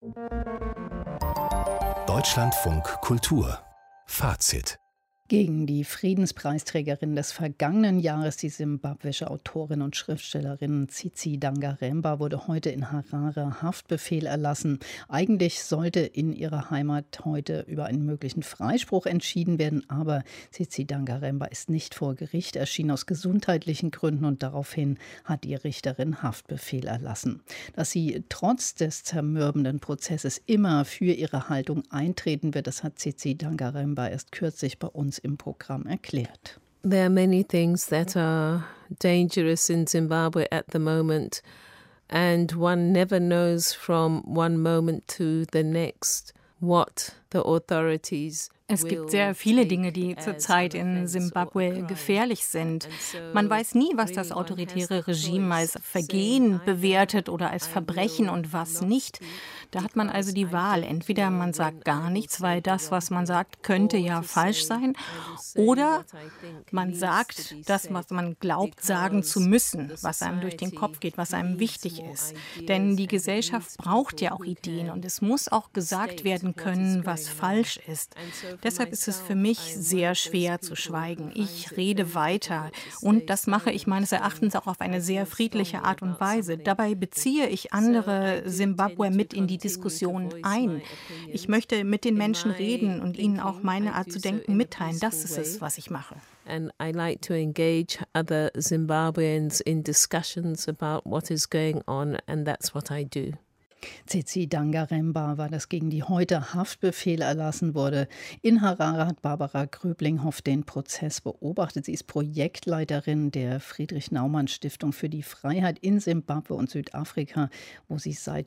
Deutschlandfunk Kultur Fazit. Gegen die Friedenspreisträgerin des vergangenen Jahres, die simbabwische Autorin und Schriftstellerin Tsitsi Dangarembga, wurde heute in Harare Haftbefehl erlassen. Eigentlich sollte in ihrer Heimat heute über einen möglichen Freispruch entschieden werden, aber Tsitsi Dangarembga ist nicht vor Gericht erschienen aus gesundheitlichen Gründen und daraufhin hat die Richterin Haftbefehl erlassen. Dass sie trotz des zermürbenden Prozesses immer für ihre Haltung eintreten wird, das hat Tsitsi Dangarembga erst kürzlich bei uns im Programm erklärt. There are many things that are dangerous in Zimbabwe at the moment, and one never knows from one moment to the next what the authorities. Es gibt sehr viele Dinge, die zurzeit in Simbabwe gefährlich sind. Man weiß nie, was das autoritäre Regime als Vergehen bewertet oder als Verbrechen und was nicht. Da hat man also die Wahl. Entweder man sagt gar nichts, weil das, was man sagt, könnte ja falsch sein. Oder man sagt das, was man glaubt, sagen zu müssen, was einem durch den Kopf geht, was einem wichtig ist. Denn die Gesellschaft braucht ja auch Ideen und es muss auch gesagt werden können, was falsch ist. Deshalb ist es für mich sehr schwer zu schweigen. Ich rede weiter und das mache ich meines Erachtens auch auf eine sehr friedliche Art und Weise. Dabei beziehe ich andere Simbabwer mit in die Diskussion ein. Ich möchte mit den Menschen reden und ihnen auch meine Art zu denken mitteilen. Das ist es, was ich mache. And I like to engage other Zimbabweans in discussions about what is going on, and that's what I do. Tsitsi Dangarembga war das, gegen die heute Haftbefehl erlassen wurde. In Harare hat Barbara Gröblinghoff den Prozess beobachtet. Sie ist Projektleiterin der Friedrich-Naumann-Stiftung für die Freiheit in Simbabwe und Südafrika, wo sie seit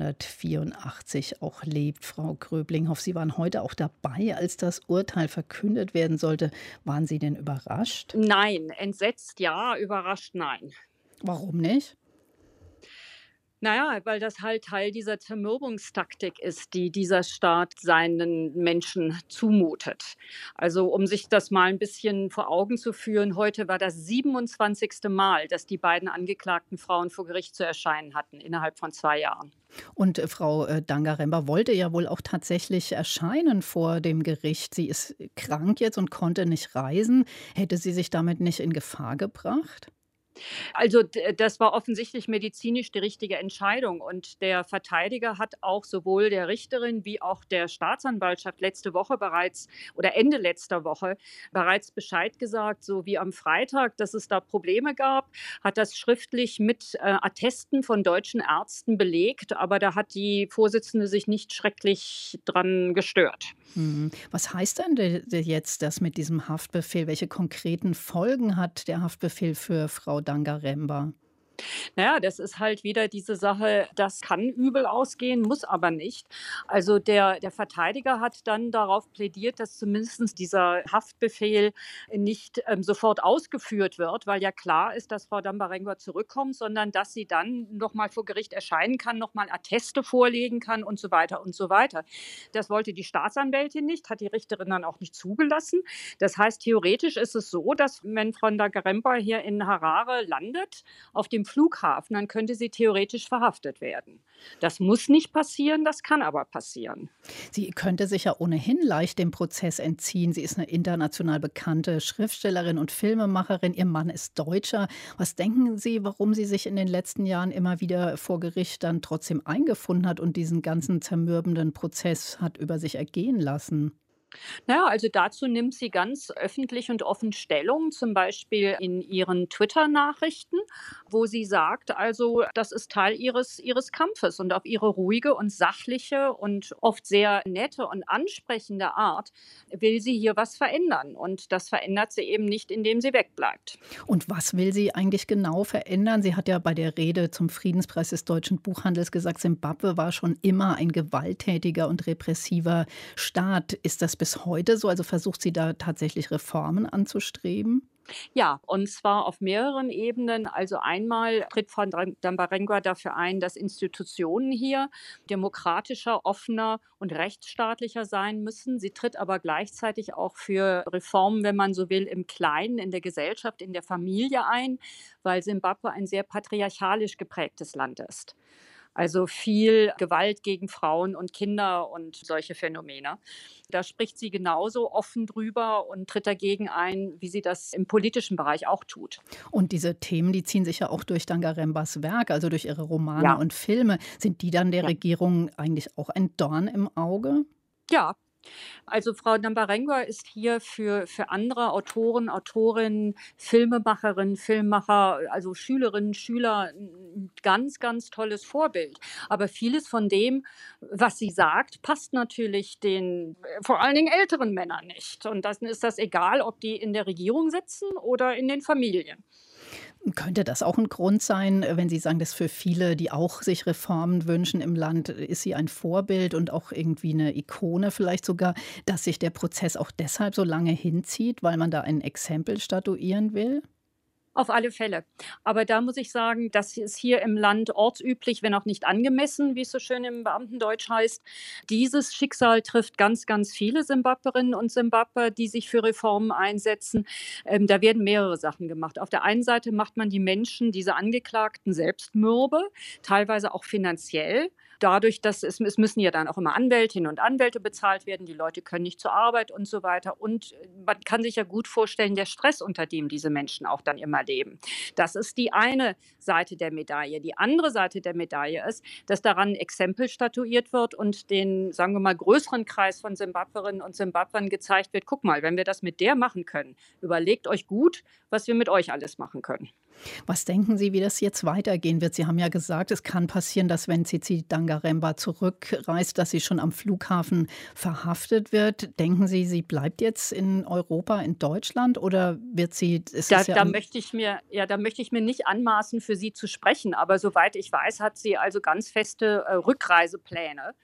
1984 auch lebt. Frau Gröblinghoff, Sie waren heute auch dabei, als das Urteil verkündet werden sollte. Waren Sie denn überrascht? Nein, entsetzt ja, überrascht nein. Warum nicht? Naja, weil das halt Teil dieser Zermürbungstaktik ist, die dieser Staat seinen Menschen zumutet. Also um sich das mal ein bisschen vor Augen zu führen, heute war das 27. Mal, dass die beiden angeklagten Frauen vor Gericht zu erscheinen hatten, innerhalb von 2 Jahren. Und Frau Dangarembga wollte ja wohl auch tatsächlich erscheinen vor dem Gericht. Sie ist krank jetzt und konnte nicht reisen. Hätte sie sich damit nicht in Gefahr gebracht? Also das war offensichtlich medizinisch die richtige Entscheidung. Und der Verteidiger hat auch sowohl der Richterin wie auch der Staatsanwaltschaft letzte Woche bereits oder Ende letzter Woche bereits Bescheid gesagt, so wie am Freitag, dass es da Probleme gab, hat das schriftlich mit Attesten von deutschen Ärzten belegt. Aber da hat die Vorsitzende sich nicht schrecklich dran gestört. Was heißt denn jetzt das mit diesem Haftbefehl? Welche konkreten Folgen hat der Haftbefehl für Frau Dangarembga? Naja, das ist halt wieder diese Sache, das kann übel ausgehen, muss aber nicht. Also der Verteidiger hat dann darauf plädiert, dass zumindest dieser Haftbefehl nicht sofort ausgeführt wird, weil ja klar ist, dass Frau Dangarembga zurückkommt, sondern dass sie dann nochmal vor Gericht erscheinen kann, nochmal Atteste vorlegen kann und so weiter und so weiter. Das wollte die Staatsanwältin nicht, hat die Richterin dann auch nicht zugelassen. Das heißt, theoretisch ist es so, dass wenn Frau Dangarembga hier in Harare landet, auf dem Flughafen, dann könnte sie theoretisch verhaftet werden. Das muss nicht passieren, das kann aber passieren. Sie könnte sich ja ohnehin leicht dem Prozess entziehen. Sie ist eine international bekannte Schriftstellerin und Filmemacherin. Ihr Mann ist Deutscher. Was denken Sie, warum sie sich in den letzten Jahren immer wieder vor Gericht dann trotzdem eingefunden hat und diesen ganzen zermürbenden Prozess hat über sich ergehen lassen? Naja, also dazu nimmt sie ganz öffentlich und offen Stellung, zum Beispiel in ihren Twitter-Nachrichten, wo sie sagt, also das ist Teil ihres Kampfes und auf ihre ruhige und sachliche und oft sehr nette und ansprechende Art will sie hier was verändern. Und das verändert sie eben nicht, indem sie wegbleibt. Und was will sie eigentlich genau verändern? Sie hat ja bei der Rede zum Friedenspreis des deutschen Buchhandels gesagt, Simbabwe war schon immer ein gewalttätiger und repressiver Staat. Ist das bis heute so? Also versucht sie da tatsächlich Reformen anzustreben? Ja, und zwar auf mehreren Ebenen. Also einmal tritt Frau Dangarembga dafür ein, dass Institutionen hier demokratischer, offener und rechtsstaatlicher sein müssen. Sie tritt aber gleichzeitig auch für Reformen, wenn man so will, im Kleinen, in der Gesellschaft, in der Familie ein, weil Simbabwe ein sehr patriarchalisch geprägtes Land ist. Also viel Gewalt gegen Frauen und Kinder und solche Phänomene. Da spricht sie genauso offen drüber und tritt dagegen ein, wie sie das im politischen Bereich auch tut. Und diese Themen, die ziehen sich ja auch durch Dangarembas Werk, also durch ihre Romane Ja, und Filme. Sind die dann der ja. Regierung eigentlich auch ein Dorn im Auge? Ja, also Frau Nambarengwa ist hier für andere Autoren, Autorinnen, Filmemacherinnen, Filmemacher, also Schülerinnen, Schüler ein ganz, ganz tolles Vorbild. Aber vieles von dem, was sie sagt, passt natürlich den vor allen Dingen älteren Männern nicht. Und dann ist das egal, ob die in der Regierung sitzen oder in den Familien. Könnte das auch ein Grund sein, wenn Sie sagen, dass für viele, die auch sich Reformen wünschen im Land, ist sie ein Vorbild und auch irgendwie eine Ikone vielleicht sogar, dass sich der Prozess auch deshalb so lange hinzieht, weil man da ein Exempel statuieren will? Auf alle Fälle. Aber da muss ich sagen, das ist hier im Land ortsüblich, wenn auch nicht angemessen, wie es so schön im Beamtendeutsch heißt. Dieses Schicksal trifft ganz, ganz viele Simbabwerinnen und Simbabwer, die sich für Reformen einsetzen. Da werden mehrere Sachen gemacht. Auf der einen Seite macht man die Menschen, diese Angeklagten, selbst mürbe, teilweise auch finanziell. Dadurch, dass es müssen ja dann auch immer Anwältinnen und Anwälte bezahlt werden, die Leute können nicht zur Arbeit und so weiter. Und man kann sich ja gut vorstellen, der Stress, unter dem diese Menschen auch dann immer leben. Das ist die eine Seite der Medaille. Die andere Seite der Medaille ist, dass daran ein Exempel statuiert wird und den, sagen wir mal, größeren Kreis von Simbabwerinnen und Simbabwern gezeigt wird, guck mal, wenn wir das mit der machen können, überlegt euch gut, was wir mit euch alles machen können. Was denken Sie, wie das jetzt weitergehen wird? Sie haben ja gesagt, es kann passieren, dass wenn Tsitsi Dangaremba zurückreist, dass sie schon am Flughafen verhaftet wird. Denken Sie, sie bleibt jetzt in Europa, in Deutschland oder wird sie? Da möchte ich mir nicht anmaßen, für sie zu sprechen. Aber soweit ich weiß, hat sie also ganz feste Rückreisepläne.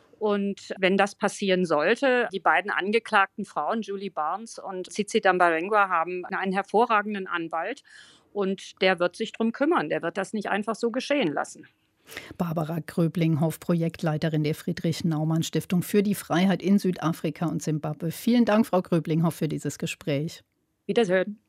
Und wenn das passieren sollte, die beiden angeklagten Frauen, Julie Barnes und Tsitsi Dangarembga, haben einen hervorragenden Anwalt. Und der wird sich drum kümmern. Der wird das nicht einfach so geschehen lassen. Barbara Gröblinghoff, Projektleiterin der Friedrich-Naumann-Stiftung für die Freiheit in Südafrika und Simbabwe. Vielen Dank, Frau Gröblinghoff, für dieses Gespräch. Wiederhören.